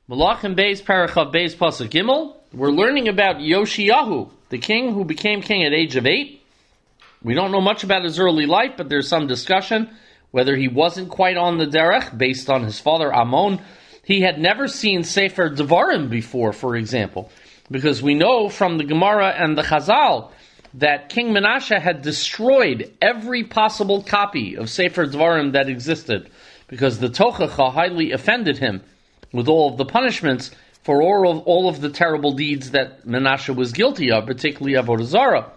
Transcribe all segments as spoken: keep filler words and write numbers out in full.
Malachim Beis Parachav Beis Pasuk Gimel. We're learning about Yoshiyahu, the king who became king at age of eight. We don't know much about his early life, but there's some discussion whether he wasn't quite on the derech based on his father Amon. He had never seen Sefer Devarim before, for example, because we know from the Gemara and the Chazal that King Menashe had destroyed every possible copy of Sefer Devarim that existed, because the Tochacha highly offended him with all of the punishments for all of, all of the terrible deeds that Menashe was guilty of, particularly Avodah Zarah.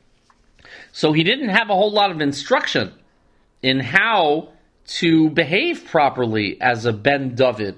So he didn't have a whole lot of instruction in how to behave properly as a Ben David,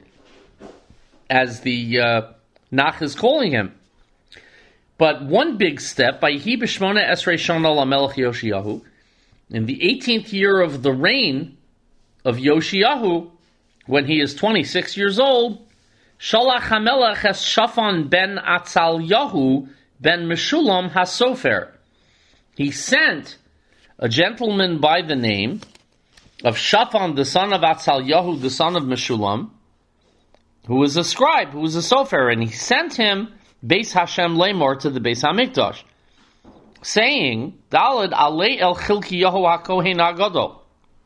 as the uh, Nach is calling him. But one big step, by Yehi b'shmona esrei shana lamelech Yoshiyahu, in the eighteenth year of the reign of Yoshiyahu, when he is twenty-six years old, Shalach HaMelech es Shaphan ben Atzalyahu ben Meshulam HaSofer. He sent a gentleman by the name of Shaphan, the son of Atzalyahu, the son of Meshulam, who was a scribe, who was a sofer, and he sent him Beis Hashem Lemor to the Beis HaMikdash, saying, Daled alei el Chilkiyahu HaKohen HaGadol.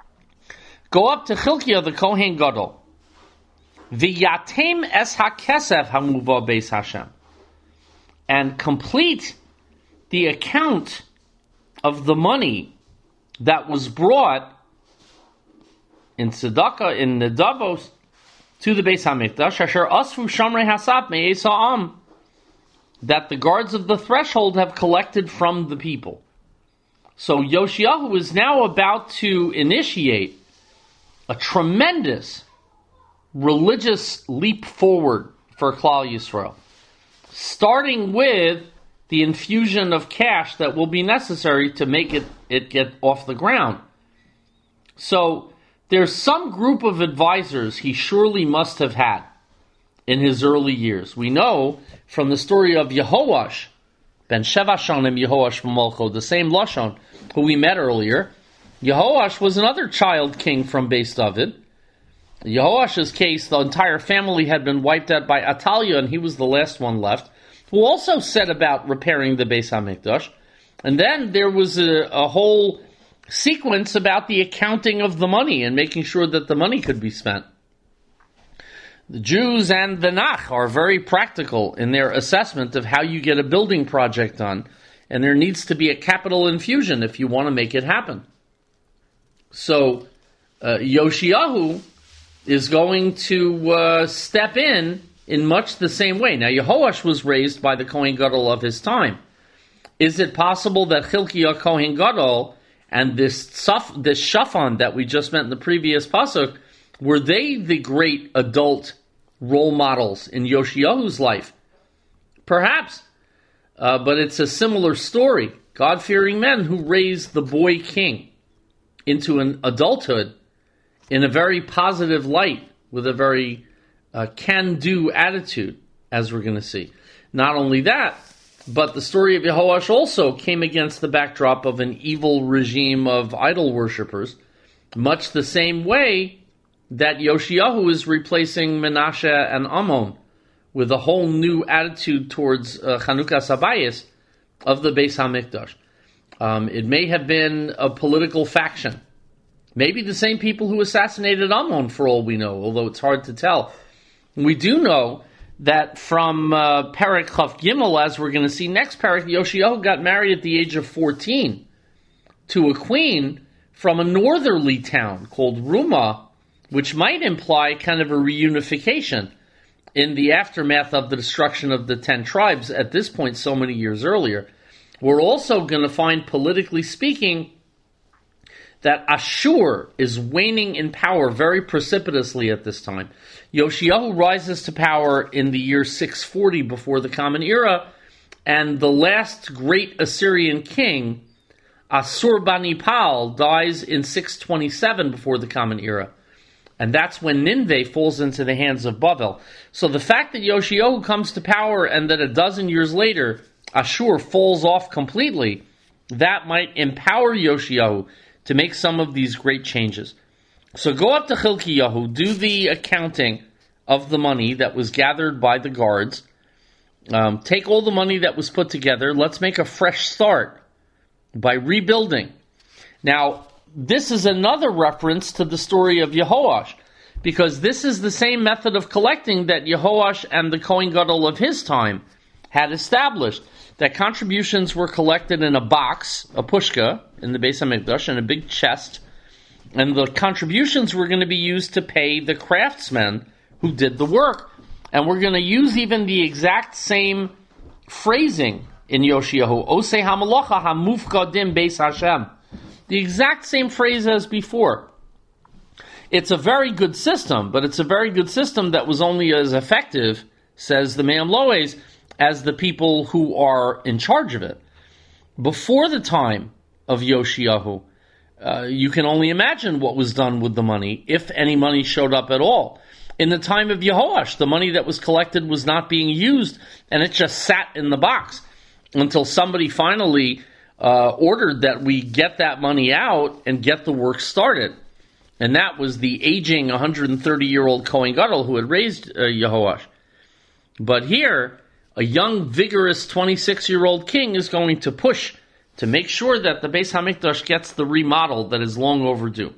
Go up to Chilkiah the Kohen Gadol. V'yatem es HaKesef HaMuva Beis Hashem. And complete the account of the money that was brought in tzedakah, in nedavos, to the Beis HaMikdash, asher asfu shamrei hasap me'es ha'am, that the guards of the threshold have collected from the people. So Yoshiyahu is now about to initiate a tremendous religious leap forward for Klal Yisrael, starting with the infusion of cash that will be necessary to make it, it get off the ground. So there's some group of advisors he surely must have had in his early years. We know from the story of Yehoash, ben Sheva Shanim Yehoash B'Malcho, the same Lashon who we met earlier. Yehoash was another child king from Beis David. In Yehoash's case, the entire family had been wiped out by Atalia, and he was the last one left, who also set about repairing the Beis HaMikdash. And then there was a, a whole sequence about the accounting of the money and making sure that the money could be spent. The Jews and the Nach are very practical in their assessment of how you get a building project done, and there needs to be a capital infusion if you want to make it happen. So uh, Yoshiyahu is going to uh, step in in much the same way. Now, Yehoash was raised by the Kohen Gadol of his time. Is it possible that Chilkiah Kohen Gadol and this Saf, this Shaphan that we just met in the previous pasuk, were they the great adult role models in Yoshiyahu's life? Perhaps, uh, but it's a similar story. God-fearing men who raised the boy king into an adulthood in a very positive light, with a very uh, can-do attitude, as we're going to see. Not only that, but the story of Yehoash also came against the backdrop of an evil regime of idol worshippers, much the same way that Yoshiyahu is replacing Menashe and Amon with a whole new attitude towards uh, Chanukah Sabayis of the Beis HaMikdash. Um, it may have been a political faction. Maybe the same people who assassinated Amon, for all we know, although it's hard to tell. We do know that from uh, Perek Chaf Gimel, as we're going to see next Perek, Yoshiyahu got married at the age of fourteen to a queen from a northerly town called Rumah, which might imply kind of a reunification in the aftermath of the destruction of the ten tribes at this point so many years earlier. We're also going to find, politically speaking, that Ashur is waning in power very precipitously at this time. Yoshiyahu rises to power in the year six forty before the Common Era, and the last great Assyrian king, Assur-banipal, dies in six twenty-seven before the Common Era. And that's when Nineveh falls into the hands of Bavel. So the fact that Yoshiyahu comes to power and that a dozen years later Ashur falls off completely, that might empower Yoshiyahu to make some of these great changes. So go up to Chilkiyahu, do the accounting of the money that was gathered by the guards. Um, take all the money that was put together. Let's make a fresh start by rebuilding. Now, this is another reference to the story of Yehoash, because this is the same method of collecting that Yehoash and the Kohen Gadol of his time had established, that contributions were collected in a box, a pushka, in the Beis HaMikdash, in a big chest, and the contributions were going to be used to pay the craftsmen who did the work. And we're going to use even the exact same phrasing in Yoshiyahu, Osei HaMalacha HaMufkadim Beis Hashem. The exact same phrase as before. It's a very good system, but it's a very good system that was only as effective, says the Me'am Lo'ez, as the people who are in charge of it. Before the time of Yoshiyahu, uh, you can only imagine what was done with the money, if any money showed up at all. In the time of Yehoash, the money that was collected was not being used, and it just sat in the box until somebody finally uh, ordered that we get that money out and get the work started. And that was the aging one hundred thirty-year-old Kohen Gadol who had raised uh, Yehoash. But here, a young, vigorous twenty-six-year-old king is going to push to make sure that the Beis HaMikdash gets the remodel that is long overdue.